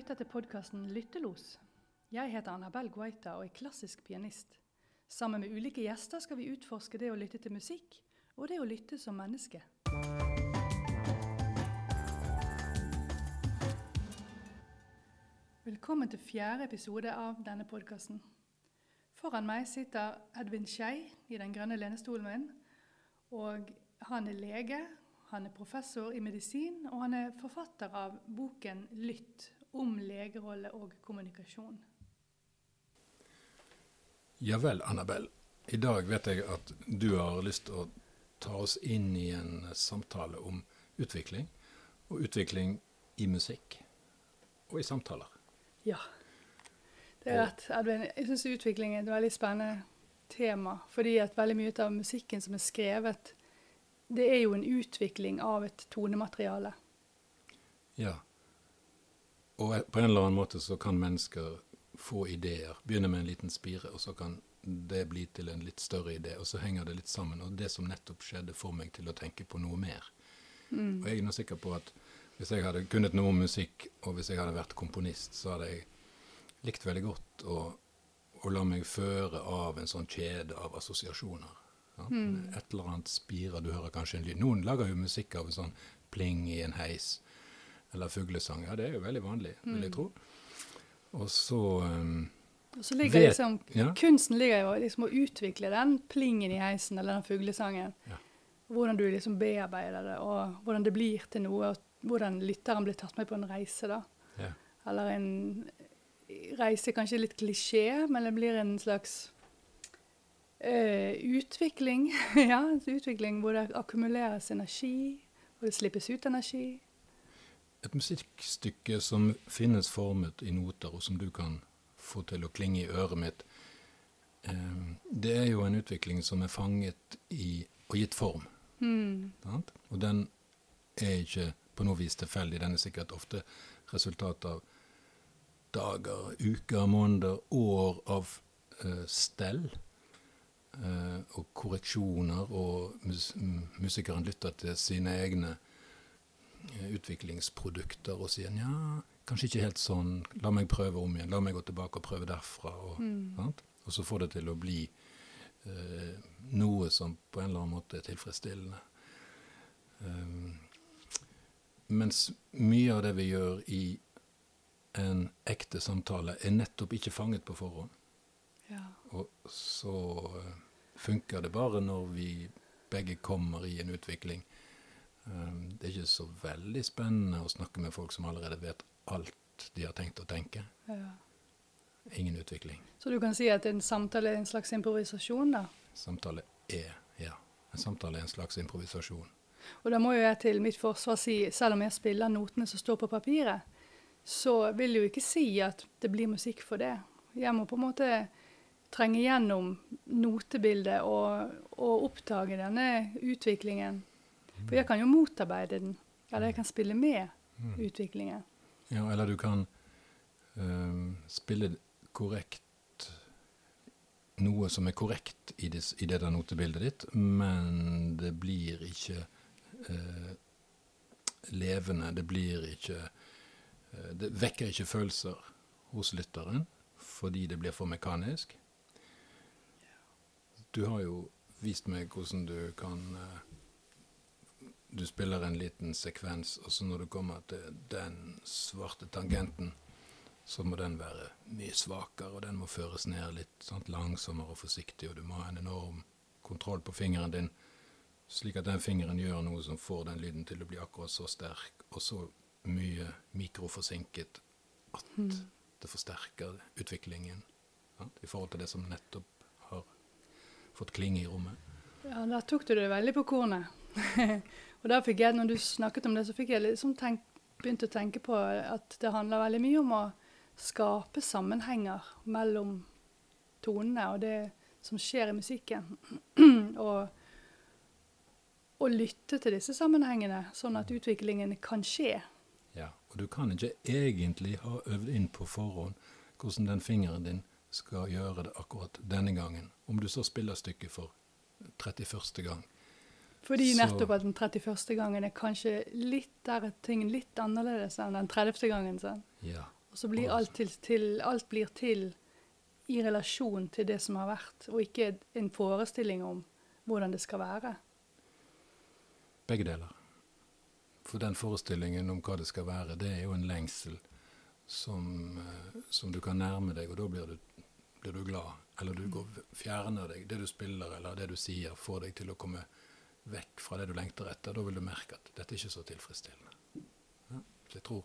lytter til podcasten Lyttelos. Jeg heter Annabelle Guaita og er klassisk pianist. Sammen med ulike gjester skal vi utforske det å lytte til musikk, og det å lytte som menneske. Velkommen til 4. episode av denne podcasten. Foran meg sitter Edvin Skei i den grønne lenestolen min, og han er lege, han er professor i medisin, og han er forfatter av boken Lytt, om legerolle og kommunikasjon. Ja vel, Annabelle. I dag vet jeg at du har lyst til å ta oss inn i en samtale om utvikling, og utvikling i musikk, og i samtaler. Ja, det er rett. Jeg synes utvikling er et veldig spennende tema, fordi at veldig mye av musikken som er skrevet, det er jo en utvikling av et tonemateriale. Ja. Og på en eller annen måte så kan mennesker få ideer, begynne med en liten spire, og så kan det bli til en litt større idé, og så henger det litt sammen. Og det som nettopp skjedde får meg til å tenke på noe mer. Og jeg er nå sikker på at hvis jeg hadde kunnet noe om musikk, og hvis jeg hadde vært komponist, så hadde jeg likt veldig godt å la meg føre av en sånn kjede av assosiasjoner. Ja? Et eller annet spirer, du hører kanskje en lyd. Noen lager jo musikk av en sånn pling i en heis, eller fuglesang. Ja, det er jo veldig vanlig, vil jeg tro. Og så ligger kunsten ligger jo liksom å utvikle den plingen i heisen, eller den fuglesangen. Ja. Hvordan du liksom bearbeider det, og hvordan det blir til noe, og hvordan lytteren blir tatt med på en reise da. Ja. Eller en reise, kanskje litt klisjé, men det blir en slags utvikling. Ja, en utvikling hvor det akkumuleres energi, hvor det slippes ut energi. Et musikkstykke som finnes formet i noter, og som du kan få til å klinge i øret mitt, det er jo en utvikling som er fanget i og gitt form. Og den er ikke på noe vis tilfeldig. Den er sikkert ofte resultat av dager, uker, måneder, år av stell og korreksjoner, og musikeren lytter til sine egne utviklingsprodukter og sier, ja, kanskje ikke helt sånn, la meg prøve om igjen, la meg gå tilbake og prøve derfra. Og så får det til å bli noe som på en eller annen måte er tilfredsstillende. Mens mye av det vi gjør i en ekte samtale er nettopp ikke fanget på forhånd. Ja. Og så funker det bare når vi begge kommer i en utvikling. Det er ikke så veldig spennende å snakke med folk som allerede vet alt de har tenkt å tenke. Ja. Ingen utvikling. Så du kan si at en samtale er en slags improvisasjon da? Samtale er, ja. En samtale er en slags improvisasjon. Og da må jo jeg til mitt forsvar si, selv om jeg spiller notene som står på papiret, så vil jeg jo ikke si at det blir musikk for det. Jeg må på en måte trenge gjennom notebildet og oppdage denne utviklingen. For jeg kan jo motarbeide den, eller jeg kan spille med utviklingen. Ja, eller du kan spille korrekt, noe som er korrekt i det der notebildet ditt, men det blir ikke levende, det vekker ikke følelser hos lytteren, fordi det blir for mekanisk. Du har jo vist meg hvordan du spiller en liten sekvens, og så når du kommer til den svarte tangenten, så må den være mye svakere, og den må føres ned litt langsommere og forsiktig, og du må ha en enorm kontroll på fingeren din, slik at den fingeren gjør noe som får den lyden til å bli akkurat så sterk, og så mye mikroforsinket at det forsterker utviklingen, i forhold til det som nettopp har fått klinge i rommet. Ja, der tok du det veldig på kornet. Og da fikk jeg, når du snakket om det, så fikk jeg liksom begynt å tenke på at det handler veldig mye om å skape sammenhenger mellom tonene og det som skjer i musikken. Og lytte til disse sammenhengene, sånn at utviklingen kan skje. Ja, og du kan ikke egentlig ha øvd inn på forhånd hvordan den fingeren din skal gjøre det akkurat denne gangen. Om du så spiller stykket for 31. gang. Fordi nettopp at den 31. gangen er kanskje litt, der er ting litt annerledes enn den 30. gangen. Sånn. Ja, Og så blir alt blir til i relasjon til det som har vært, og ikke en forestilling om hvordan det skal være. Begge deler. For den forestillingen om hva det skal være, det er jo en lengsel som du kan nærme deg, og da blir du glad. Eller du fjerner deg. Det du spiller eller det du sier får deg til å komme vekk fra det du lengter etter. Da vil du merke at dette er ikke så tilfredsstillende. Ja, så jeg tror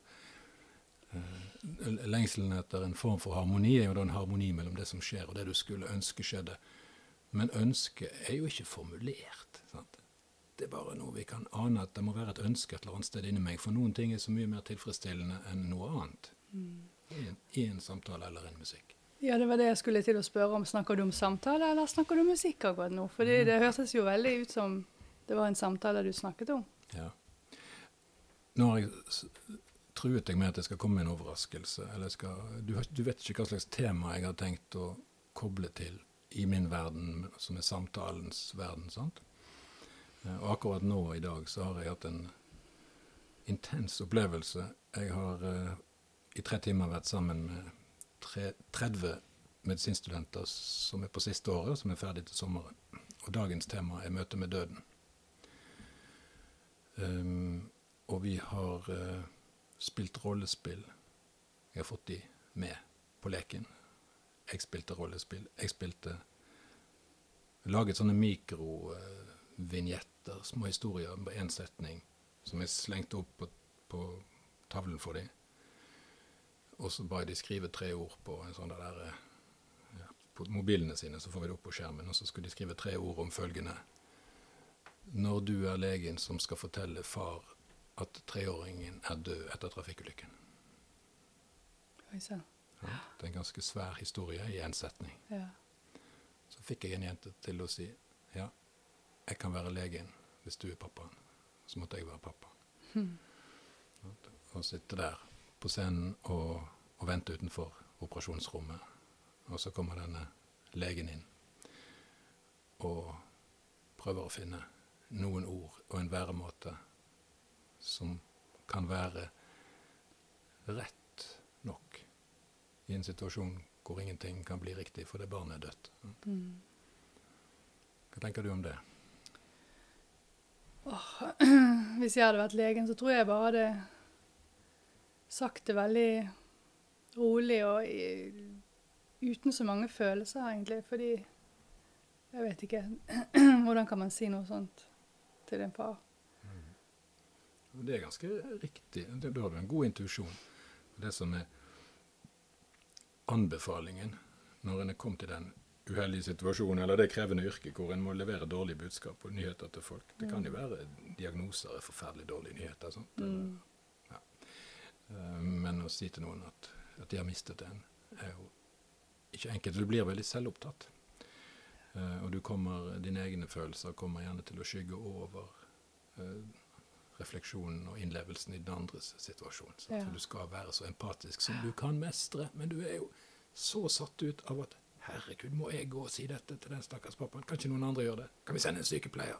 lengselen etter en form for harmoni er jo da en harmoni mellom det som skjer og det du skulle ønske skjedde. Men ønsket er jo ikke formulert. Sant? Det er bare noe vi kan ane at det må være et ønske et eller annet sted inni meg, for noen ting er så mye mer tilfredsstillende enn noe annet. I en samtale eller en musikk. Ja, det var det jeg skulle til å spørre om. Snakker du om samtale, eller snakker du om musikk akkurat nå? Fordi det hørtes jo veldig ut som det var en samtale du snakket om. Ja. Nå har jeg truet deg med at det skal komme en overraskelse. Eller du vet ikke hva slags tema jeg har tenkt å koble til i min verden, som er samtalens verden, sant? Og akkurat nå i dag så har jeg hatt en intens opplevelse. Jeg har i 3 timer vært sammen med 30 medisinstudenter som er på siste året, som er ferdig til sommeren. Og dagens tema er møte med døden. Og vi har spilt rollespill. Jeg har fått de med på leken. Jeg spilte rollespill. Laget sånne mikrovignetter, små historier med en setning, som jeg slengte opp på tavlen for dem. Og så ba jeg de skrive 3 ord på en sånn på mobilene sine, så får vi det opp på skjermen, og så skulle de skrive 3 ord om følgende. Når du er legen som skal fortelle far at 3-åringen er død etter trafikkulykken. Oi, så. Ja, det er en ganske svær historie i en setning. Ja. Så fikk jeg en jente til å si, ja, jeg kan være legen hvis du er pappaen. Så måtte jeg være pappaen. Og sitte der på scenen og vente utenfor operasjonsrommet. Og så kommer denne legen inn og prøver å finne noen ord og en væremåte som kan være rett nok i en situasjon hvor ingenting kan bli riktig, for det barnet er dødt. Hva tenker du om det? Hvis jeg hadde vært legen, så tror jeg bare hadde sagt det veldig rolig og uten så mange følelser, egentlig. Fordi jeg vet ikke hvordan kan man si noe sånt til en far. Det er ganske riktig. Da har du en god intuisjon. Det som er anbefalingen når en er kommet til den uheldige situasjonen, eller det krevende yrket hvor en må levere dårlige budskap og nyheter til folk. Det kan jo være diagnoser er forferdelig dårlige nyheter. Sant? Ja. Men å si til noen at de har mistet en, er jo ikke enkelt. Du blir veldig selvopptatt. Og dine egne følelser kommer gjerne til å skygge over refleksjonen og innlevelsen i den andres situasjon. Ja. For du skal være så empatisk som du kan mestre, men du er jo så satt ut av at herregud, må jeg gå og si dette til den stakkars pappaen? Kan ikke noen andre gjøre det? Kan vi sende en sykepleier?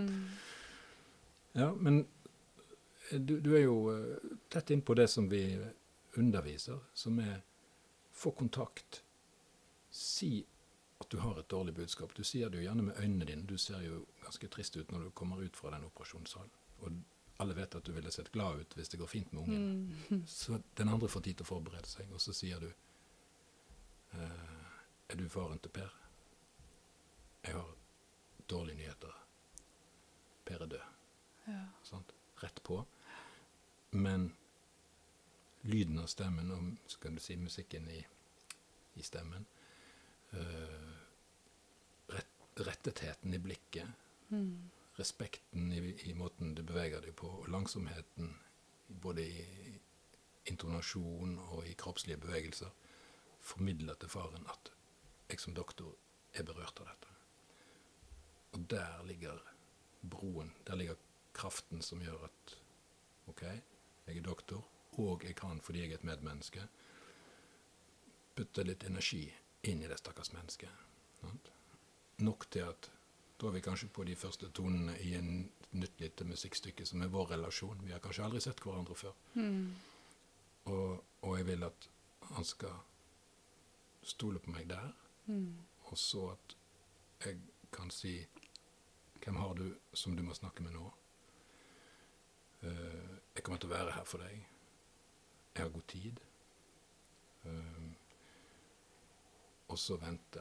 Ja, men du er jo tett inn på det som vi underviser, som er få kontakt. Si at du har et dårlig budskap. Du sier det jo gjerne med øynene dine. Du ser jo ganske trist ut når du kommer ut fra den operasjonssalen. Og alle vet at du ville sett glad ut hvis det går fint med ungen. Så den andre får tid til å forberede seg, og så sier du er du faren til Per? Jeg har dårlige nyheter. Per er død. Ja. Sånt? Rett på. Men lyden av stemmen, og så kan du si musikken i stemmen, rettetheten i blikket, respekten i måten du beveger deg på, og langsomheten både i intonasjon og i kroppslige bevegelser, formidler til faren at jeg som doktor er berørt av dette. Og der ligger broen, der ligger kraften som gjør at ok, jeg er doktor, og jeg kan, fordi jeg er et medmenneske, putte litt energi inn i det stakkars mennesket. Sant? Nok til at da er vi kanskje på de første tonene i en nytt lite musikkstykke som er vår relasjon. Vi har kanskje aldri sett hverandre før. Og jeg vil at han skal stole på meg der, og så at jeg kan si, hvem har du som du må snakke med nå? Jeg kommer til å være her for deg. Jeg har god tid. Og så vente.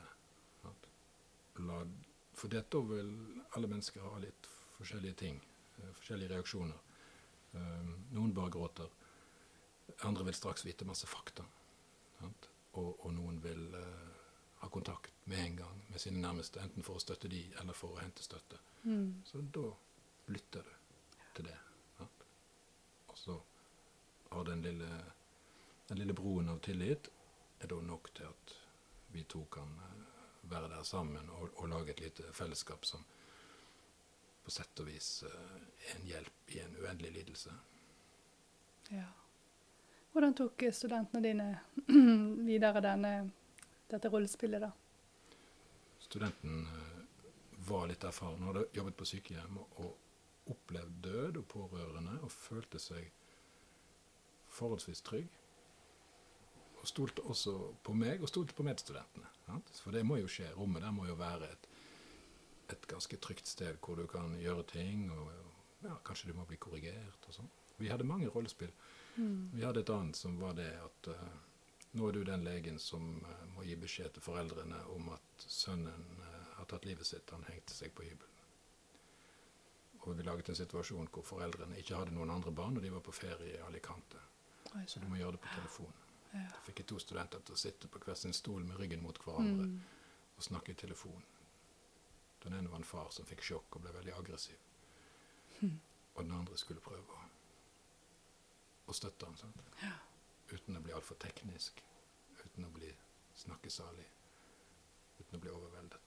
For dette vil alle mennesker ha litt forskjellige ting, forskjellige reaksjoner. Noen bare gråter. Andre vil straks vite masse fakta. Og noen vil ha kontakt med en gang med sine nærmeste, enten for å støtte de, eller for å hente støtte. Så da lytter du til det. Og så har den lille broen av tillit er da nok til at vi to kan være der sammen og lage et lite fellesskap som på sett og vis er en hjelp i en uendelig lidelse. Ja. Hvordan tok studentene dine videre dette rollespillet da? Studenten var litt erfaren, hadde jobbet på sykehjem og opplevd død og pårørende og følte seg forholdsvis trygg. Og stolte også på meg og stolte på medstudentene. For det må jo skje. Rommet der må jo være et ganske trygt sted hvor du kan gjøre ting, og ja, kanskje du må bli korrigert og sånn. Vi hadde mange rollespill. Vi hadde et annet som var det at nå er du den legen som må gi beskjed til foreldrene om at sønnen har tatt livet sitt, han hengte seg på hybelen. Og vi laget en situasjon hvor foreldrene ikke hadde noen andre barn, og de var på ferie i Alicante. Så du må gjøre det på telefon. Ja. Da fikk jeg 2 studenter til å sitte på hver sin stol med ryggen mot hverandre og snakke i telefon. Den ene var en far som fikk sjokk og ble veldig aggressiv. Og den andre skulle prøve å støtte han, sant? Ja. Uten å bli alt for teknisk, uten å bli snakkesalig, uten å bli overveldet.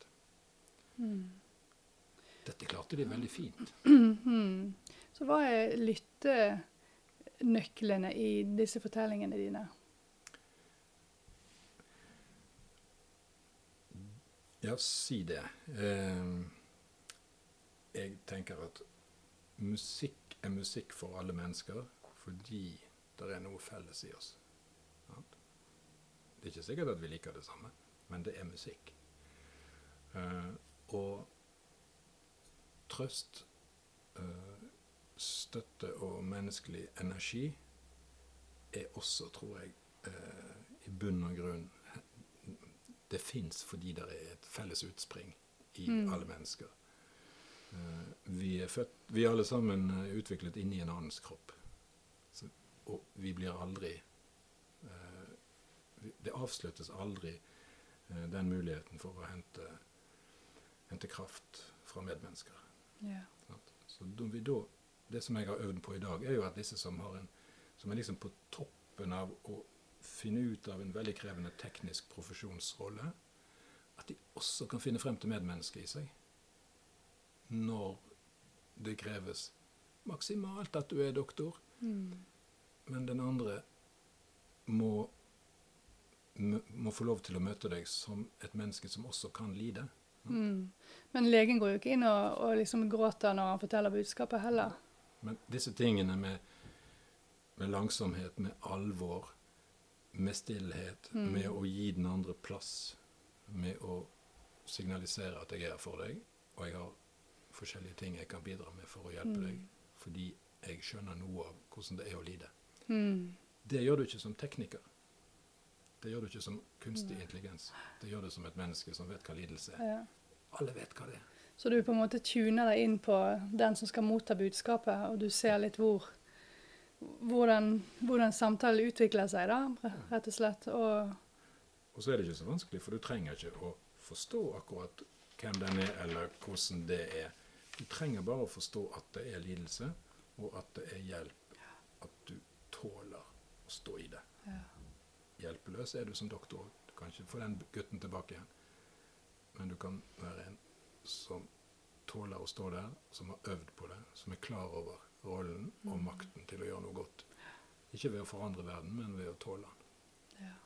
Dette klarte de veldig fint. Så hva er lyttenøklene i disse fortellingene dine? Ja, si det. Jeg tenker at musikk er musikk for alle mennesker, fordi det er noe felles i oss. Det er ikke sikkert at vi liker det samme, men det er musikk. Og trøst, støtte og menneskelig energi er også, tror jeg, i bunn og grunn det finnes fordi det er et felles utspring i alle mennesker. Vi er alle sammen utviklet inn i en annens kropp. Og vi blir aldri det avsluttes aldri den muligheten for å hente kraft fra medmennesker. Ja. Så det som jeg har øvd på i dag, er jo at disse som er liksom på toppen av å finne ut av en veldig krevende teknisk profesjonsrolle, at de også kan finne frem til medmennesket i seg. Når det kreves maksimalt at du er doktor, men den andre må få lov til å møte deg som et menneske som også kan lide. Men legen går jo ikke inn og liksom gråter når han forteller budskapet heller. Men disse tingene med langsomhet, med alvor, med stillhet, med å gi den andre plass, med å signalisere at jeg er her for deg, og jeg har forskjellige ting jeg kan bidra med for å hjelpe deg, fordi jeg skjønner noe av hvordan det er å lide. Det gjør du ikke som tekniker. Det gjør du ikke som kunstig intelligens. Det gjør du som et menneske som vet hva lidelse er. Ja. Alle vet hva det er. Så du på en måte tuner deg inn på den som skal motta budskapet, og du ser litt hvordan samtalen utvikler seg da, rett og slett. Og så er det ikke så vanskelig, for du trenger ikke å forstå akkurat hvem den er, eller hvordan det er. Du trenger bare å forstå at det er lidelse, og at det er hjelp, at du tåler å stå i det. Ja. Hjelpeløs er du som doktor. Du kan ikke få den gutten tilbake igjen. Men du kan være en som tåler å stå der, som har øvd på det, som er klar over rollen og makten til å gjøre noe godt. Ikke ved å forandre verden, men ved å tåle den. Ja.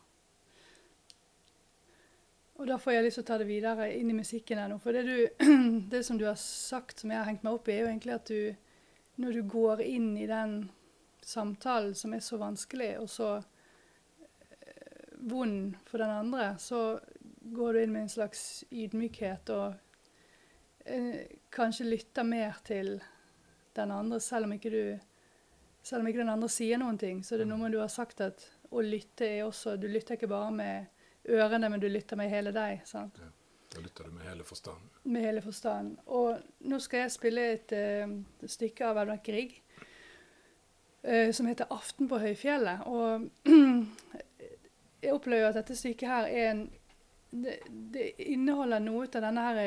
Og da får jeg lyst til å ta det videre inn i musikken her nå. For det som du har sagt, som jeg har hengt meg opp i, er jo egentlig at når du går inn i den samtalen som er så vanskelig, og så vond for den andre, så går du inn med en slags ydmykhet og kanskje lytter mer til den andre, selv om ikke den andre sier noen ting. Så det er noe med du har sagt at å lytte er også, du lytter ikke bare med ørene, men du lytter med hele deg, sant? Ja, da lytter du med hele forstanden. Med hele forstanden. Og nå skal jeg spille et stykke av Edvard Grieg, som heter Aften på Høyfjellet. Og jeg opplever at dette stykket her det inneholder noe av denne her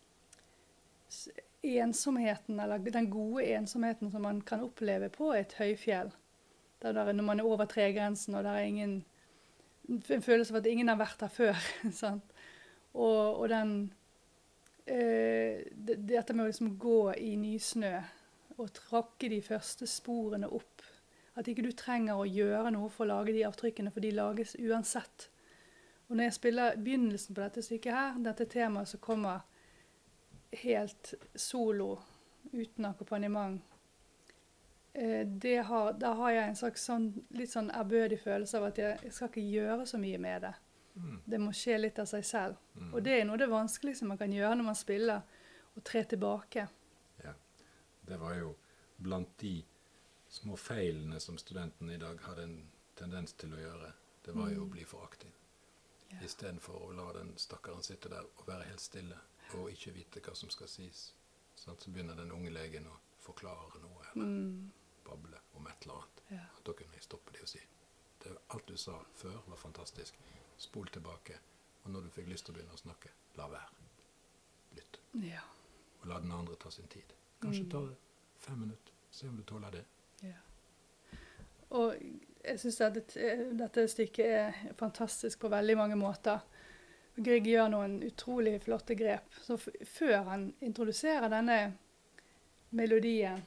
ensomheten, eller den gode ensomheten som man kan oppleve på et høyfjell. Når man er over tregrensen, og det er en følelse av at ingen har vært der før. Sant? Og dette med å liksom gå i nysnø, og tråkke de første sporene opp. At ikke du trenger å gjøre noe for å lage de avtrykkene, for de lages uansett. Og når jeg spiller begynnelsen på dette stykket her, dette temaet som kommer helt solo, uten akkompagnement, da har jeg en slags litt sånn ærbødig følelse av at jeg skal ikke gjøre så mye med det. Det må skje litt av seg selv. Og det er noe av det vanskeligste man kan gjøre når man spiller, og tre tilbake. Ja, det var jo blant de små feilene som studentene i dag hadde en tendens til å gjøre. Det var jo å bli for aktiv. Ja. I stedet for å la den stakkaren sitte der og være helt stille, og ikke vite hva som skal sies. Så begynner den unge legen å forklare noe, eller bable om et eller annet. Ja. Da kunne jeg stoppe det og si, alt du sa før var fantastisk. Spol tilbake, og når du fikk lyst til å begynne å snakke, la være. Lytt. Ja. Og la den andre ta sin tid. Kanskje ta det 5 minutter, se om du tåler det. Ja. Og jeg synes at dette stykket er fantastisk på veldig mange måter. Grieg gjør noen utrolig flotte grep. Så før han introduserer denne melodien,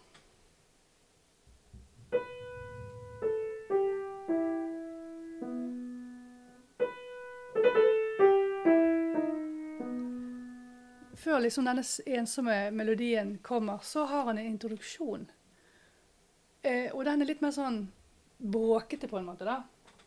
før liksom denne ensomme melodien kommer, så har han en introduksjon. Og den er litt mer sånn bråkete på en måte da.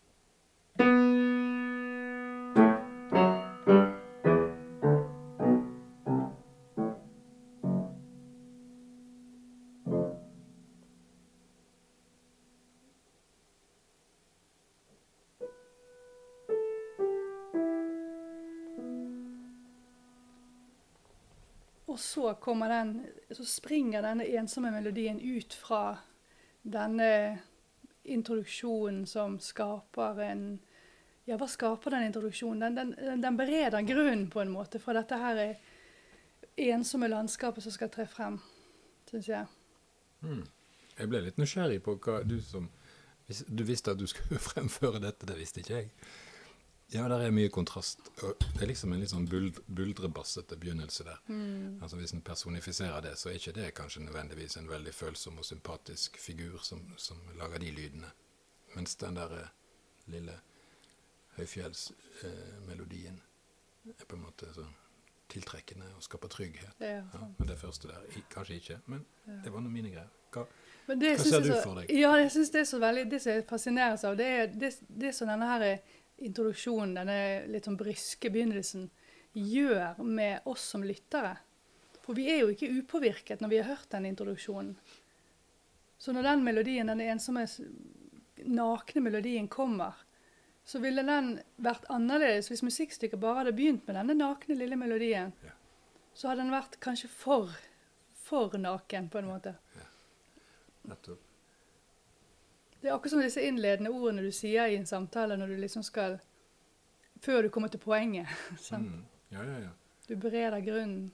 Og så springer denne ensomme melodien ut fra denne introduksjonen som skaper hva skaper den introduksjonen? Den bereder grunnen på en måte for dette her ensomme landskapet som skal tre frem, synes jeg. Jeg ble litt nysgjerrig på hva du visste at du skulle fremføre dette, det visste ikke jeg. Ja, der er mye kontrast. Det er liksom en litt sånn buldrebassete begynnelse der. Altså hvis en personifiserer det, så er ikke det kanskje nødvendigvis en veldig følsom og sympatisk figur som lager de lydene. Mens den der lille høyfjellsmelodien er på en måte så tiltrekkende og skaper trygghet. Ja, men det første der, kanskje ikke, men det var noen mine greier. Hva ser du for deg? Ja, jeg synes det er så veldig, det som jeg fascineres av, det som denne her introduksjonen, denne litt sånn bryske begynnelsen, gjør med oss som lyttere. For vi er jo ikke upåvirket når vi har hørt den introduksjonen. Så når den melodien, den ensomme nakne melodien kommer, så ville den vært annerledes hvis musikkstykket bare hadde begynt med denne nakne lille melodien. Ja. Så hadde den vært kanskje for naken på en måte. Ja. Nettopp. Det er akkurat som disse innledende ordene du sier i en samtale når du liksom skal, før du kommer til poenget. Ja. Du bereder grunnen.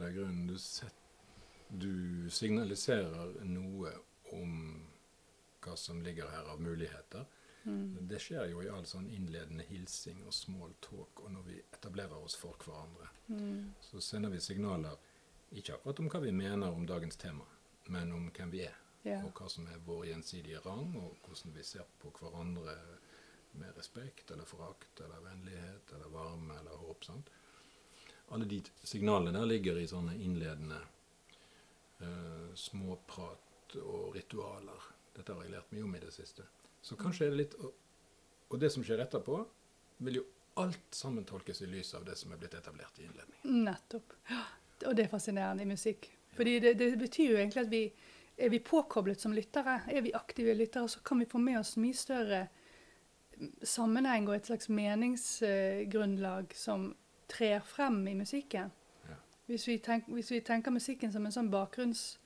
Du signaliserer noe om hva som ligger her av muligheter. Det skjer jo i all sånn innledende hilsing og small talk, og når vi etablerer oss for hverandre. Så sender vi signaler, ikke akkurat om hva vi mener om dagens tema, men om hvem vi er. Ja. Og hva som er vår gjensidige rang, og hvordan vi ser på hverandre med respekt, eller forakt, eller vennlighet, eller varme, eller håp, sant? Alle de signalene der ligger i sånne innledende småprat og ritualer. Dette har jeg lært mye om i det siste. Så kanskje er det litt, og det som skjer etterpå, vil jo alt sammen tolkes i lys av det som er blitt etablert i innledningen. Nettopp. Ja, og det er fascinerende i musikk. Fordi det betyr jo egentlig at er vi påkoblet som lyttere, er vi aktive lyttere, så kan vi få med oss mye større sammenheng og et slags meningsgrunnlag som trer frem i musikken. Ja. Hvis vi tenker musikken som en sånn bakgrunnslyd,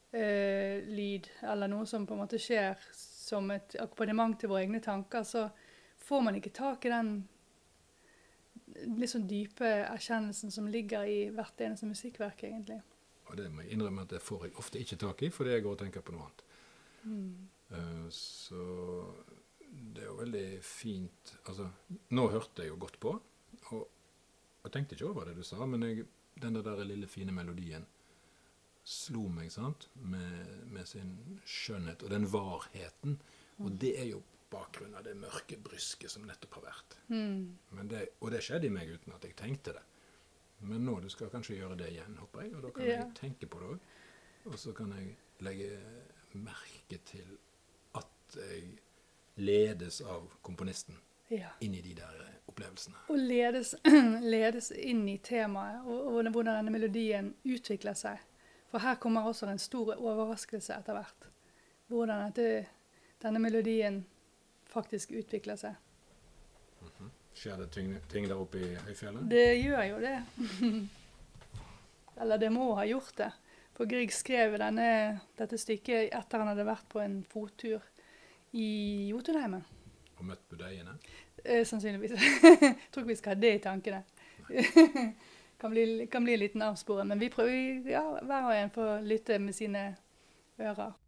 eller noe som på en måte skjer som et akkompagnement til våre egne tanker, så får man ikke tak i den litt sånn dype erkjennelsen som ligger i hvert eneste musikkverk, egentlig. Og det må jeg innrømme at det får jeg ofte ikke tak i, fordi jeg går og tenker på noe annet. Så det er jo veldig fint. Altså, nå hørte jeg jo godt på, og jeg tenkte ikke over det du sa, men den der lille fine melodien slo meg, sant, med sin skjønnhet og den varheten. Og det er jo bakgrunnen av det mørke brysket som nettopp har vært. Og det skjedde i meg uten at jeg tenkte det. Men nå du skal kanskje gjøre det igjen, håper jeg, og da kan jeg tenke på det også. Og så kan jeg legge merke til at jeg ledes av komponisten inn i de der opplevelsene. Og ledes inn i temaet, og hvordan denne melodien utvikler seg. For her kommer også en stor overraskelse etter hvert. Hvordan denne melodien faktisk utvikler seg. Skjer det ting der oppe i høyfjellet? Det gjør jo det. Eller det må ha gjort det. For Grieg skrev dette stykket etter han hadde vært på en fottur i Jotunheimen. Og møtt budeiene? Sannsynligvis. Jeg tror ikke vi skal ha det i tankene. kan bli en liten avsporing, men vi prøver, hver og en får lytte med sine ører.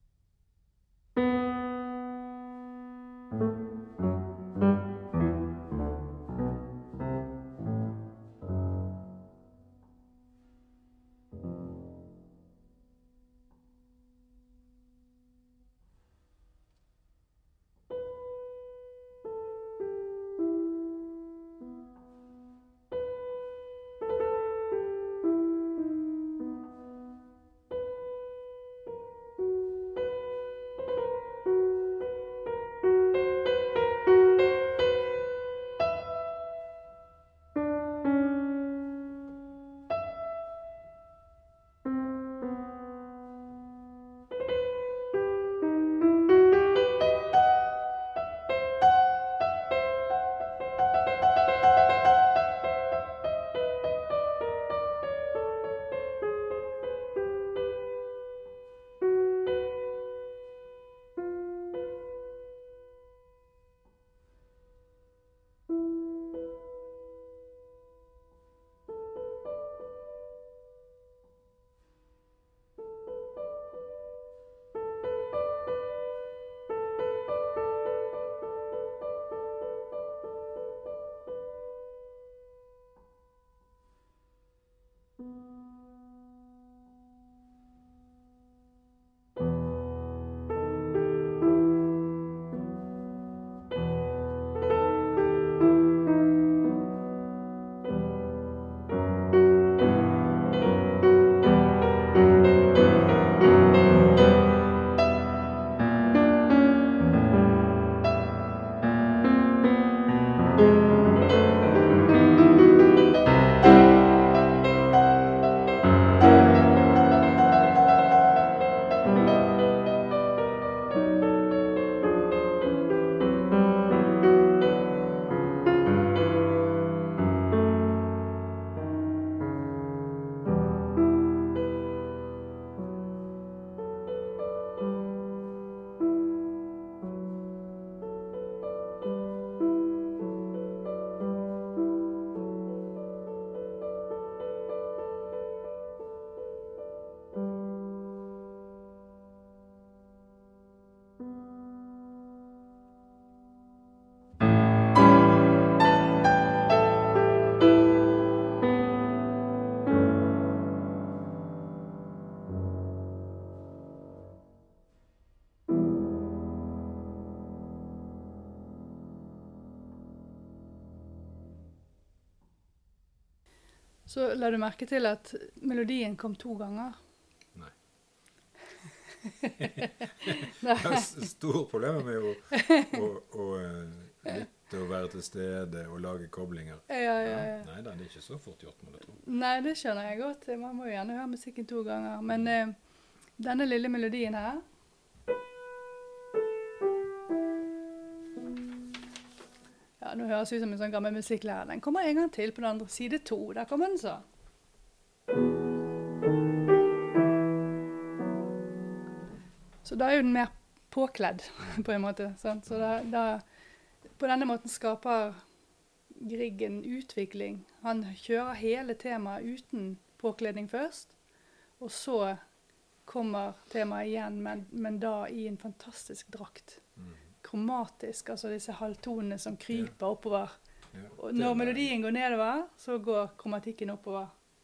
Så la du merke til at melodien kom 2 ganger? Nei. Jeg har store problemer med å bevisst å være til stede og lage koblinger. Ja. Nei, det er ikke så fort gjort, må jeg tro. Nei, det skjønner jeg godt. Man må jo gjerne høre musikken 2 ganger. Men denne lille melodien her, ja, nå høres det ut som en sånn gammel musikklærer. Den kommer en gang til på den andre side 2. Der kommer den så. Så da er jo den mer påkledd, på en måte. Sant? Så på denne måten skaper Grieg en utvikling. Han kjører hele temaet uten påkledning først, og så kommer temaet igjen, men da i en fantastisk drakt. Kromatisk, altså disse halvtonene som kryper oppover. Ja, Og når melodien går nedover, så går kromatikken oppover.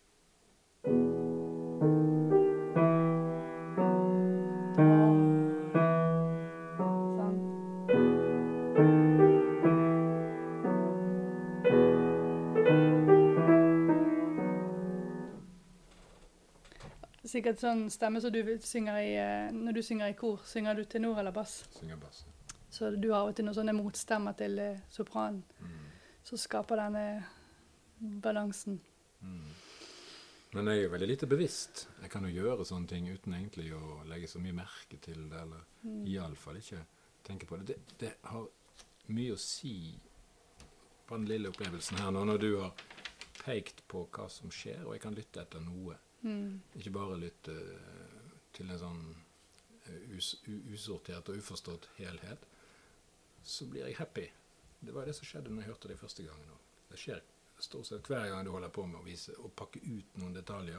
Sikkert sånn stemme som du synger i, når du synger i kor. Synger du tenor eller bass? Synger bass. Så du har av og til noen sånne motstemmer til sopranen. Så skaper denne balansen. Men jeg er jo veldig lite bevisst. Jeg kan jo gjøre sånne ting uten egentlig å legge så mye merke til det, eller i alle fall ikke tenke på det. Det har mye å si på den lille opplevelsen her nå, når du har pekt på hva som skjer, og jeg kan lytte etter noe. Ikke bare lytte til en sånn usortert og uforstått helhet, så blir jeg happy. Det var det som skjedde når jeg hørte det første gangen. Det skjer stort sett hver gang du holder på med å vise og pakke ut noen detaljer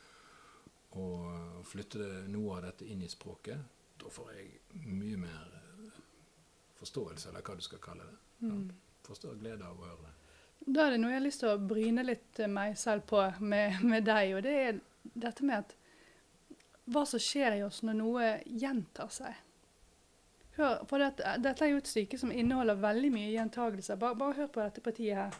og flytte noe av dette inn i språket. Da får jeg mye mer forståelse, eller hva du skal kalle det. Ja, forstår glede av å høre det. Da er det noe jeg har lyst til å bryne litt meg selv på med deg, og det er dette med at hva som skjer i oss når noe gjentar seg. Hør, for dette er jo et stykke som inneholder veldig mye gjentagelser. Bare hør på dette partiet her.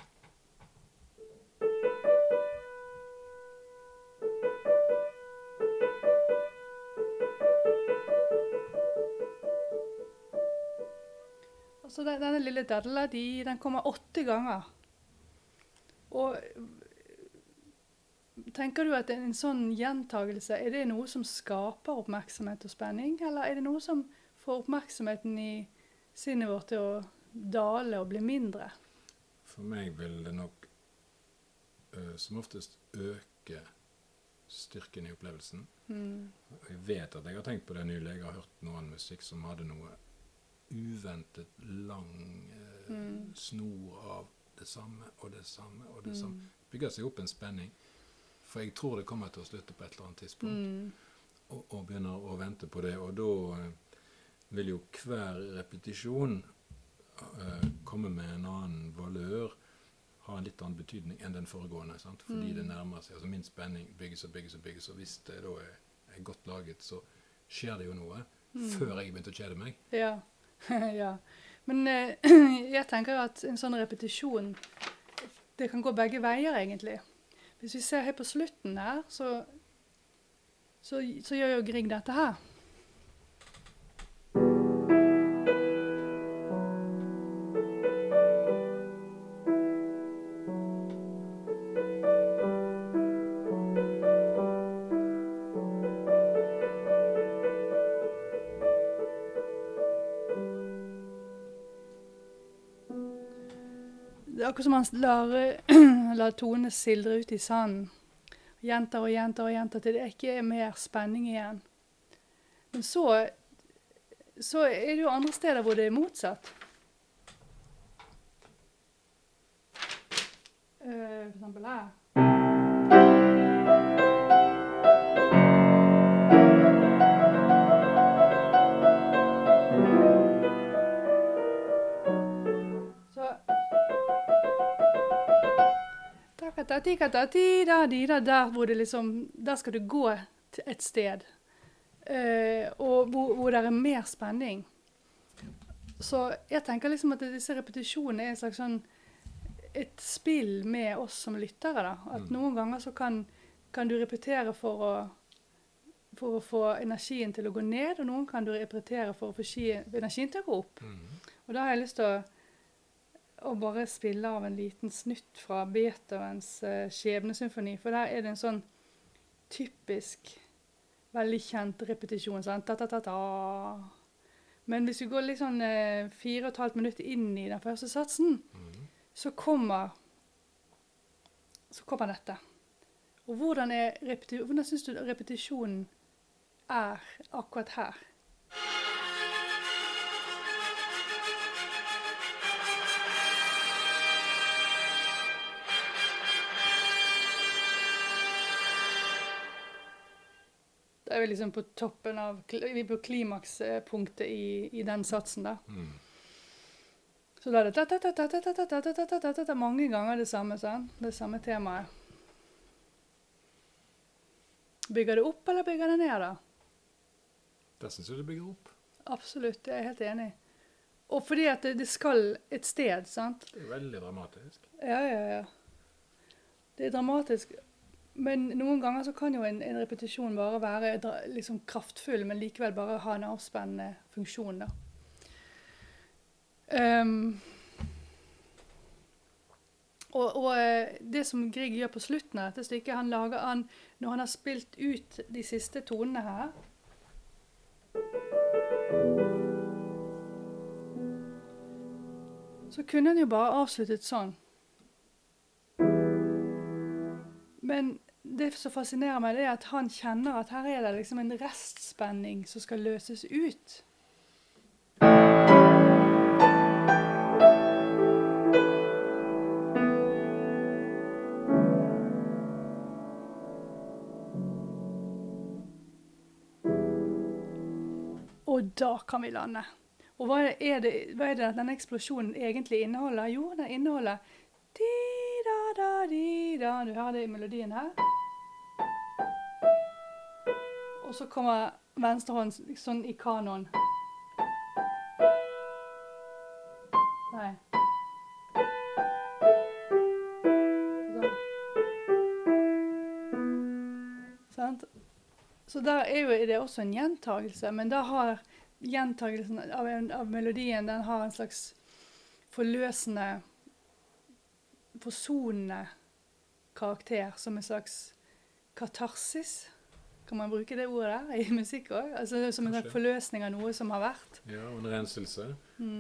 Så denne lille daddeladi, den kommer 8 ganger. Og tenker du at en sånn gjentagelse, er det noe som skaper oppmerksomhet og spenning, eller er det noe som får oppmerksomheten i sinnet vårt til å dale og bli mindre? For meg vil det nok som oftest øke styrken i opplevelsen. Jeg vet at jeg har tenkt på det nylig. Jeg har hørt noen musikk som hadde noe uventet lang snor av det samme og det samme og det samme. Bygger seg opp en spenning, for jeg tror det kommer til å slutte på et eller annet tidspunkt, og begynner å vente på det, og da vil jo hver repetisjon komme med en annen valør, ha en litt annen betydning enn den foregående, sant? Fordi det nærmer seg, altså min spenning bygges og bygges og bygges, og hvis det da er godt laget, så skjer det jo noe før jeg begynte å kjede meg. Ja. Ja, men jeg tenker jo at en sånn repetisjon, det kan gå begge veier egentlig. Hvis vi ser helt på slutten her, så gjør jo Grieg dette her. Det er akkurat som han lar tonene sildre ut i sanden. Jenter og jenter og jenter til det ikke er mer spenning igjen. Men så er det jo andre steder hvor det er motsatt. For eksempel her. Der hvor det liksom, der skal du gå til et sted, og hvor det er mer spenning. Så jeg tenker liksom at disse repetisjonene er en slags sånn, et spill med oss som lyttere da. At noen ganger så kan du repetere for å få energien til å gå ned, og noen kan du repetere for å få energien til å gå opp. Og da har jeg lyst til å å bare spille av en liten snutt fra Beethovens skjebnesymfoni, for der er det en sånn typisk, veldig kjent repetisjon, sånn ta-ta-ta-ta. Men hvis vi går litt sånn 4,5 minutter inn i den første satsen, så kommer dette. Og hvordan synes du repetisjonen er akkurat her? Da er vi liksom på toppen av, vi er på klimakspunktet i den satsen da. Så da er det mange ganger det samme, sånn? Det samme temaet. Bygger det opp, eller bygger det ned da? Der synes jeg det bygger opp. Absolutt, jeg er helt enig. Og fordi at det skal et sted, sant? Det er veldig dramatisk. Ja. Det er dramatisk. Men noen ganger så kan jo en repetisjon bare være liksom kraftfull, men likevel bare ha en avspennende funksjon da. Og det som Grieg gjør på slutten av dette stykket, når han har spilt ut de siste tonene her, så kunne han jo bare avsluttet sånn. Men det som fascinerer meg, det er at han kjenner at her er det liksom en restspenning som skal løses ut. Og da kan vi lande. Og hva er det at denne eksplosjonen egentlig inneholder? Jo, den inneholder di-da-da-di-da. Du hører det i melodien her. Og så kommer venstre hånd sånn i kanon. Nei. Sånn. Så der er jo det også en gjentagelse, men da har gjentagelsen av melodien, den har en slags forløsende, forsonende karakter, som en slags katarsis. Kan man bruke det ordet der i musikk også? Altså som en slags forløsning av noe som har vært. Ja, og en renselse.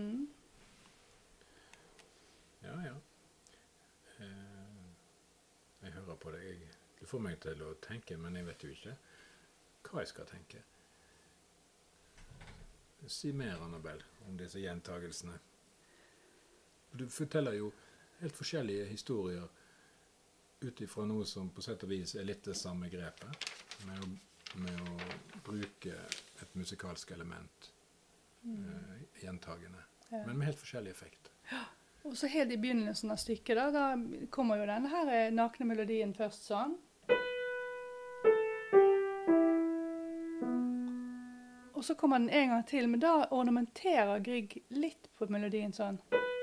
Ja. Jeg hører på deg. Du får meg til å tenke, men jeg vet jo ikke hva jeg skal tenke. Si mer, Annabelle, om disse gjentagelsene. Du forteller jo helt forskjellige historier utifra noe som på sett og vis er litt det samme grepet, med å bruke et musikalsk element gjentagende, men med helt forskjellig effekt. Ja, og så helt i begynnelsen av stykket da kommer jo denne her nakne melodien først sånn. Og så kommer den en gang til, men da ornamenterer Grieg litt på melodien sånn.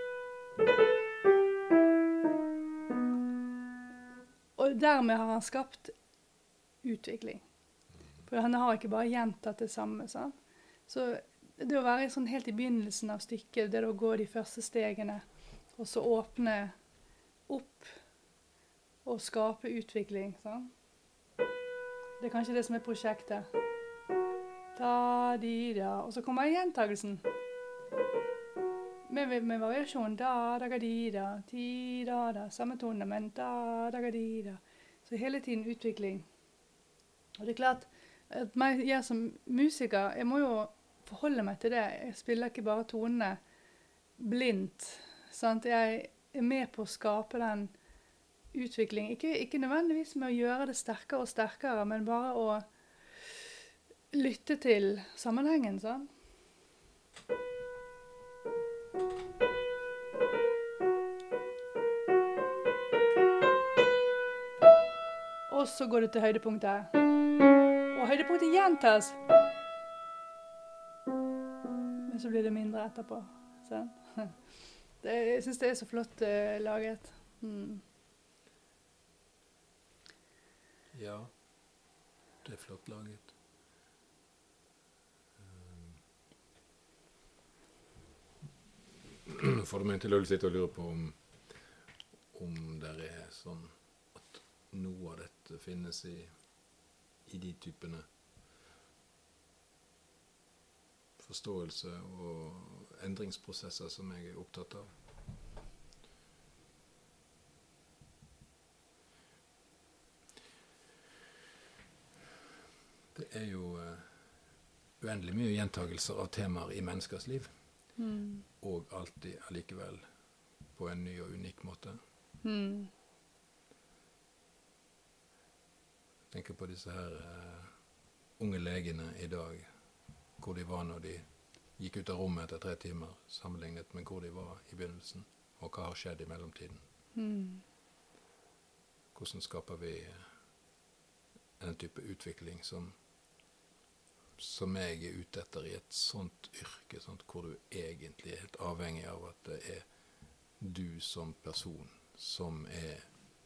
Og dermed har han skapt utvikling. For han har ikke bare gjentatt det samme, sånn. Så det å være sånn helt i begynnelsen av stykket, det er å gå de første stegene, og så åpne opp og skape utvikling, sånn. Det er kanskje det som er prosjektet. Da-di-da. Og så kommer gjentagelsen. Med variasjon. Da-da-ga-di-da. Ti-da-da. Samme tone, men da-da-ga-di-da. Så hele tiden utvikling. Og det er klart at jeg som musiker, jeg må jo forholde meg til det. Jeg spiller ikke bare tonene blindt. Sant? Jeg er med på å skape den utvikling. Ikke nødvendigvis med å gjøre det sterkere og sterkere, men bare å lytte til sammenhengen, sånn. Og så går det til høydepunktet. Og høydepunktet gjentas. Men så blir det mindre etterpå. Sånn. Jeg synes det er så flott laget. Ja, det er flott laget. Nå får du meg til å sitte og lure på om det er sånn at noe av dette finnes i de typene forståelse og endringsprosesser som jeg er opptatt av. Det er jo uendelig mye gjentagelser av temaer i menneskers liv. Og alltid allikevel på en ny og unik måte. Jeg tenker på disse her unge legene i dag, hvor de var når de gikk ut av rommet etter 3 timer, sammenlignet med hvor de var i begynnelsen, og hva har skjedd i mellomtiden. Hvordan skaper vi en type utvikling som jeg er ute etter i et sånt yrke, hvor du egentlig er helt avhengig av at det er du som person som er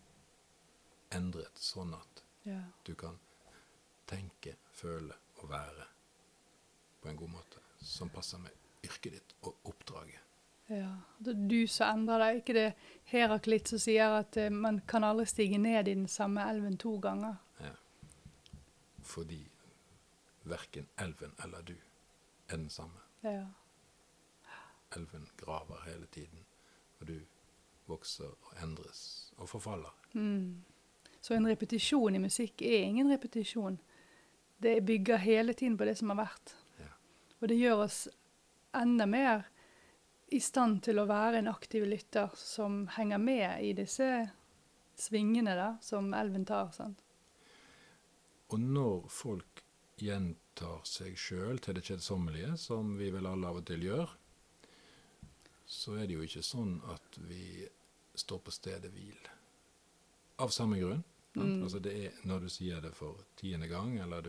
endret sånn at du kan tenke, føle og være på en god måte, som passer med yrket ditt og oppdraget. Ja, det er du som endrer deg, ikke det Heraklit som sier at man kan aldri stige ned i den samme elven 2 ganger. Ja, fordi hverken elven eller du er den samme. Ja. Elven graver hele tiden, og du vokser og endres og forfaller. Så en repetisjon i musikk er ingen repetisjon. Det bygger hele tiden på det som har vært. Ja. Og det gjør oss enda mer i stand til å være en aktiv lytter som henger med i disse svingene da, som elven tar. Sant? Og når folk gjentar seg selv til det kjedsommelige, som vi vel alle av og til gjør, så er det jo ikke sånn at vi står på stedet hvil. Av samme grunn. Altså det er når du sier det for 10. gang, eller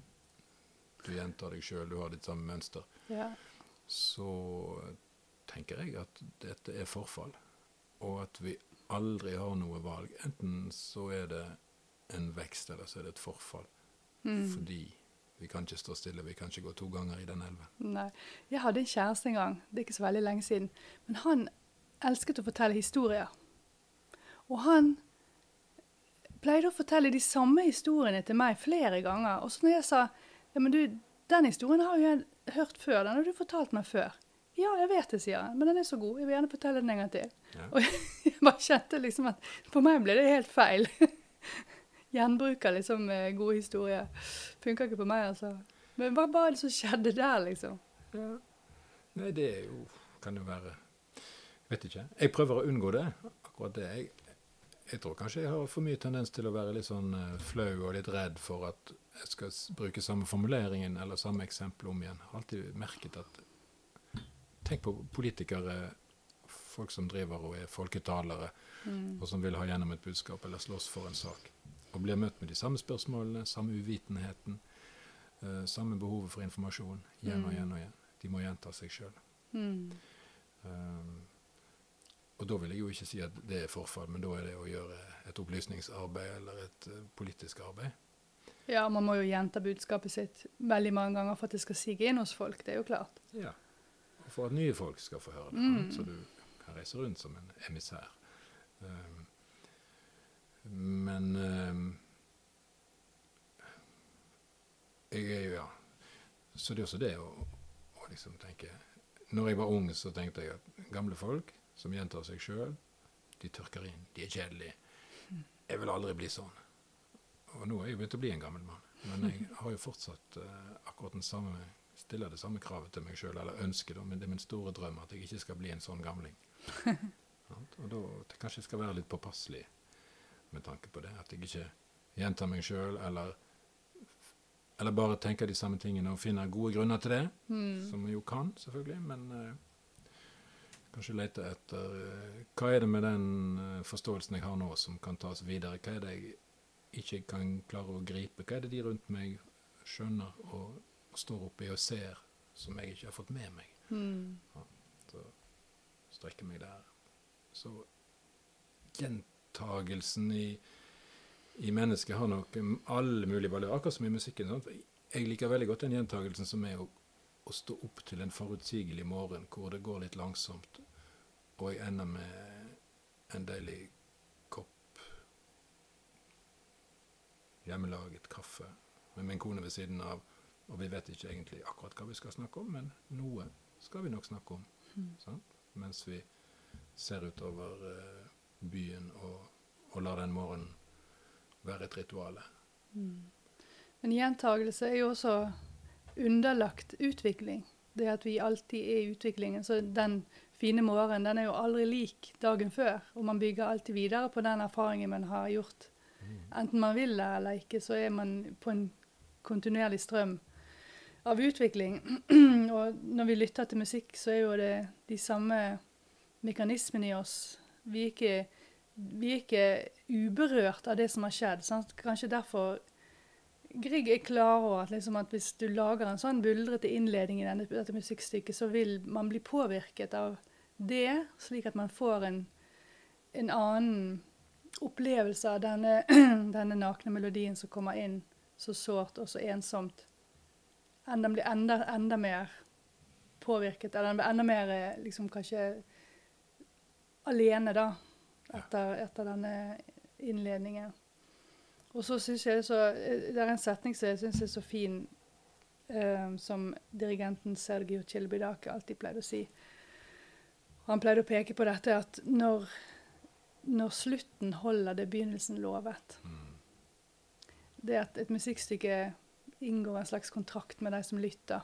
du gjentar deg selv, du har ditt samme mønster, så tenker jeg at dette er forfall, og at vi aldri har noe valg. Enten så er det en vekst, eller så er det et forfall. Fordi vi kan ikke stå stille, vi kan ikke gå 2 ganger i den elven. Nei, jeg hadde en kjæreste en gang, det er ikke så veldig lenge siden, men han elsket å fortelle historier. Og han pleide å fortelle de samme historiene til meg flere ganger, og så når jeg sa, ja, men du, den historien har jo jeg hørt før, den har du fortalt meg før. Ja, jeg vet det, sier han, men den er så god, jeg vil gjerne fortelle den en gang til. Ja. Og jeg bare kjente liksom at for meg ble det helt feil. Gjenbruker liksom gode historier. Funker ikke på meg, altså. Men hva var det som skjedde der, liksom? Ja. Nei, det er jo, kan jo være, vet ikke. Jeg prøver å unngå det, akkurat det. Jeg tror kanskje jeg har for mye tendens til å være litt sånn flau og litt redd for at jeg skal bruke samme formuleringen eller samme eksempel om igjen. Jeg har alltid merket at, tenk på politikere, folk som driver og er folketalere, og som vil ha gjennom et budskap eller slåss for en sak. Og blir møtt med de samme spørsmålene, samme uvitenheten, samme behovet for informasjon, igjen og igjen og igjen. De må gjenta seg selv. Og da vil jeg jo ikke si at det er forfall, men da er det å gjøre et opplysningsarbeid eller et politisk arbeid. Ja, man må jo gjenta budskapet sitt veldig mange ganger for at det skal sige inn hos folk, det er jo klart. Ja, og for at nye folk skal få høre det, så du kan reise rundt som en emissær. Men jeg er jo, så det er også det å liksom tenke, når jeg var ung så tenkte jeg at gamle folk som gjentar seg selv, de tørker inn, de er kjedelige. Jeg vil aldri bli sånn. Og nå er jeg jo begynt å bli en gammel mann, men jeg har jo fortsatt akkurat den samme, stiller det samme kravet til meg selv, eller ønsker det, men det er min store drøm at jeg ikke skal bli en sånn gamling. Og da kanskje jeg skal være litt påpasselig med tanke på det, at jeg ikke gjentar meg selv, eller bare tenker de samme tingene og finner gode grunner til det, som jeg jo kan, selvfølgelig, men kanskje lete etter, hva er det med den forståelsen jeg har nå som kan tas videre? Hva er det jeg ikke kan klare å gripe? Hva er det de rundt meg skjønner og står oppe i og ser, som jeg ikke har fått med meg? Ja, så strekker meg der. Så gjentagelsen i mennesket har nok alle mulige valør, akkurat som i musikken. Sant? Jeg liker veldig godt den gjentagelsen som er å stå opp til en forutsigelig morgen, hvor det går litt langsomt, Og jeg ender med en deilig kopp hjemmelaget kaffe med min kone ved siden av, og vi vet ikke egentlig akkurat hva vi skal snakke om, men noe skal vi nok snakke om, sant? Mens vi ser utover byen og lar den morgenen være et rituale. Men gjentagelse er jo også underlagt utvikling. Det at vi alltid er i utviklingen, så den fine morgenen, den er jo aldri lik dagen før, og man bygger alltid videre på den erfaringen man har gjort. Enten man vil det eller ikke, så er man på en kontinuerlig strøm av utvikling. Og når vi lytter til musikk, så er jo det de samme mekanismene i oss. Vi er ikke uberørt av det som har skjedd. Sant? Kanskje derfor Grieg er klar over at, liksom, at hvis du lager en sånn buldrete innledning i dette musikkstykket, så vil man bli påvirket av det, slik at man får en annen opplevelse av denne nakne melodien som kommer inn så sårt og så ensomt. Den blir enda mer påvirket, eller den blir enda mer liksom, kanskje alene da, etter denne innledningen. Og så synes jeg det er en setning som jeg synes er så fin, som dirigenten Sergio Celibidache alltid pleide å si. Han pleide å peke på dette at når slutten holder det begynnelsen lovet. Det at et musikkstykke inngår en slags kontrakt med deg som lytter.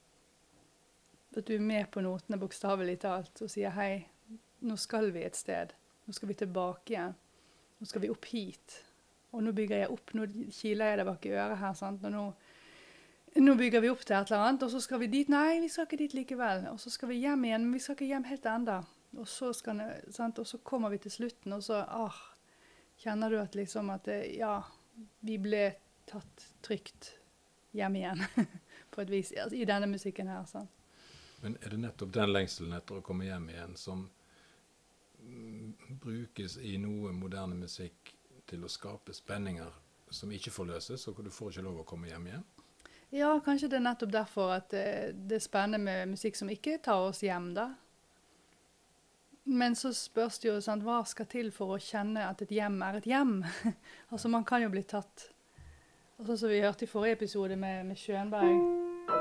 At du er med på notene bokstavelig talt og sier hei, nå skal vi et sted. Nå skal vi tilbake igjen. Nå skal vi opp hit. Og nå bygger jeg opp, nå kiler jeg det bak i øret her, sant? Og nå bygger vi opp til et eller annet, og så skal vi dit. Nei, vi skal ikke dit likevel. Og så skal vi hjem igjen, men vi skal ikke hjem helt enda. Og så kommer vi til slutten, og så kjenner du at liksom at vi ble tatt trygt hjem igjen, på et vis, i denne musikken her. Sant? Men er det nettopp den lengselen etter å komme hjem igjen som brukes i noe moderne musikk til å skape spenninger som ikke forløses, og du får ikke lov å komme hjem igjen? Ja, kanskje det er nettopp derfor at det er spennende med musikk som ikke tar oss hjem da. Men så spørs det jo, sant, hva skal til for å kjenne at et hjem er et hjem? Altså, man kan jo bli tatt. Og sånn som vi hørte i forrige episode med Schönberg,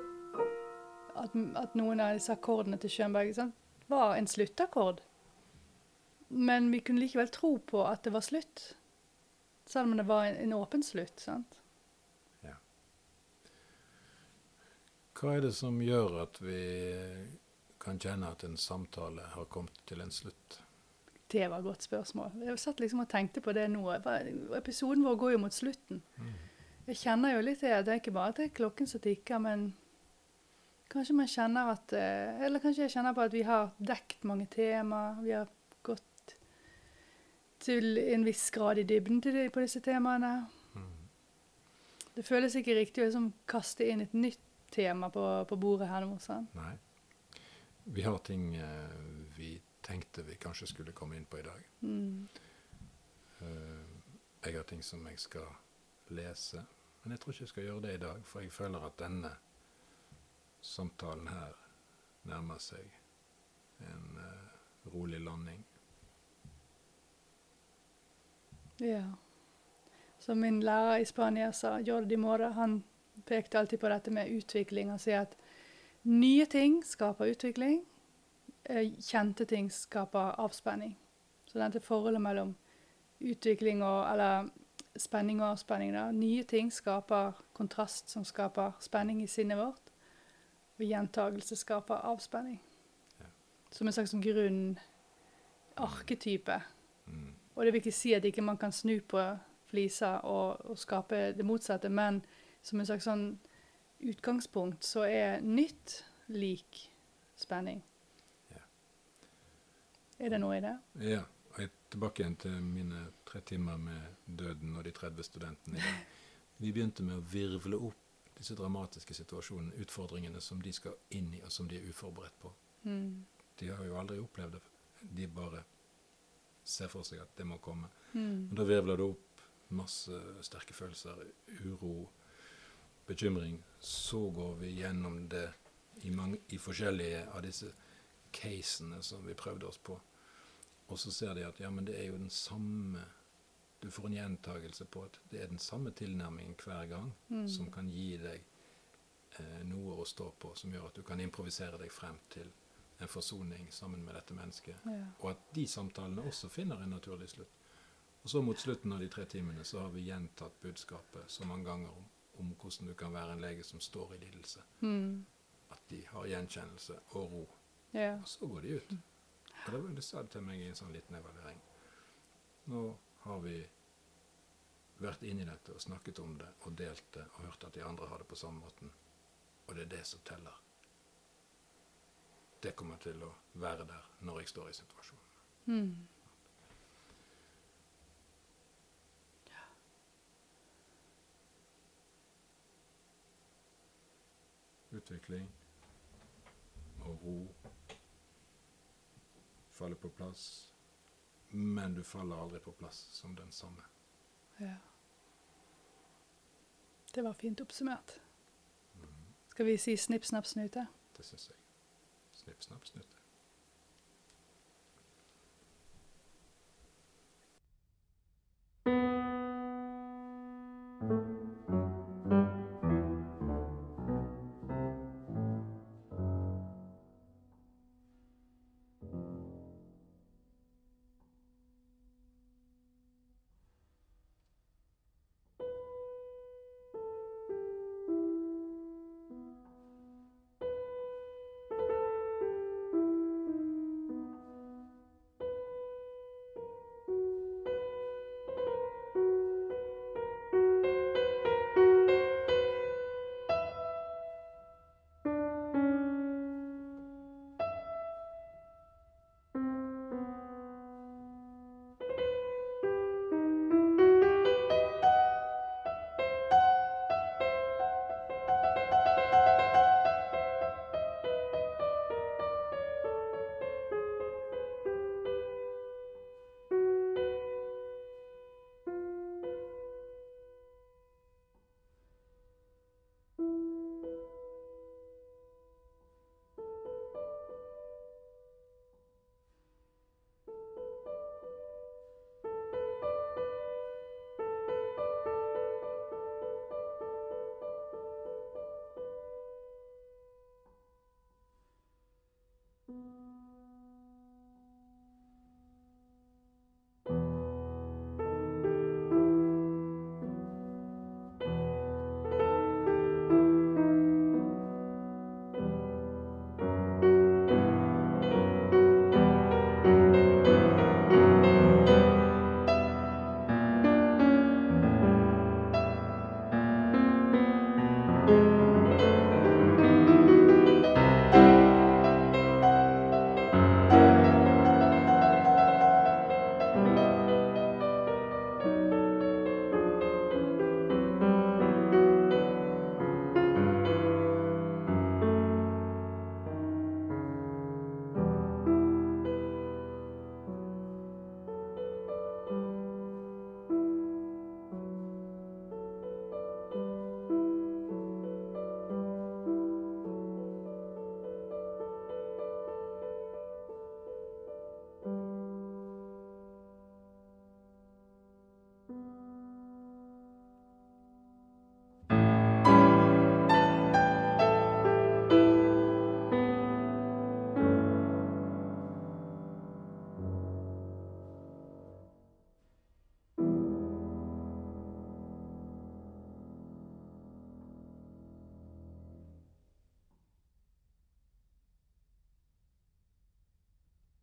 at noen av disse akkordene til Schönberg, sant, var en sluttakord. Men vi kunne likevel tro på at det var slutt. Selv om det var en åpen slutt, sant? Ja. Hva er det som gjør at vi kan kjenne at en samtale har kommet til en slutt? Det var et godt spørsmål. Jeg satt liksom og tenkte på det nå. Episoden vår går jo mot slutten. Jeg kjenner jo litt til at det er ikke bare at det er klokken som tikker, men kanskje man kjenner at, eller kanskje jeg kjenner på at vi har dekt mange temaer, vi har gått til en viss grad i dybden på disse temaene. Det føles ikke riktig å liksom kaste inn et nytt tema på bordet her nå, sant? Nei. Vi har ting vi tenkte vi kanskje skulle komme inn på i dag. Jeg har ting som jeg skal lese, men jeg tror ikke jeg skal gjøre det i dag, for jeg føler at denne samtalen her nærmer seg en rolig landing. Ja. Som min lærer i Spania sa, Jordi Mora, han pekte alltid på dette med utvikling. Han sier at nye ting skaper utvikling, kjente ting skaper avspenning. Så dette forholdet mellom utvikling eller spenning og avspenning. Da. Nye ting skaper kontrast som skaper spenning i sinnet vårt, og gjentagelse skaper avspenning. Ja. Som en slags grunn arketype. Og det vil ikke si at ikke man kan snu på flisa og skape det motsatte, men som en slags sånn utgangspunkt så er nytt lik spenning. Ja. Er det noe i det? Ja, og jeg er tilbake igjen til mine 3 timer med døden og de 30 studentene. Vi begynte med å virvle opp disse dramatiske situasjonene, utfordringene som de skal inn i og som de er uforberedt på. De har jo aldri opplevd det. De bare ser for seg at det må komme. Og da virvler det opp masse sterke følelser, uro, bekymring. Så går vi gjennom det i forskjellige av disse casene som vi prøvde oss på. Og så ser de at ja, men det er jo den samme, du får en gjentagelse på at det er den samme tilnærmingen hver gang, som kan gi deg noe å stå på, som gjør at du kan improvisere deg frem til en forsoning sammen med dette mennesket. Ja. Og at de samtalene også finner en naturlig slutt. Og så mot slutten av de 3 timene så har vi gjentatt budskapet så mange ganger om hvordan du kan være en lege som står i lidelse. At de har gjenkjennelse og ro. Ja. Og så går de ut. Og det sa det til meg i en sånn liten evaluering. Nå har vi vært inne i dette og snakket om det og delt det og hørt at de andre har det på samme måten. Og det er det som teller. Det kommer til å være der når jeg står i situasjonen. Utvikling og ro faller på plass, men du faller aldri på plass som den samme. Ja. Det var fint oppsummert. Skal vi si snipp, snapp, snute? Det synes jeg. Snipp, snapp, snute.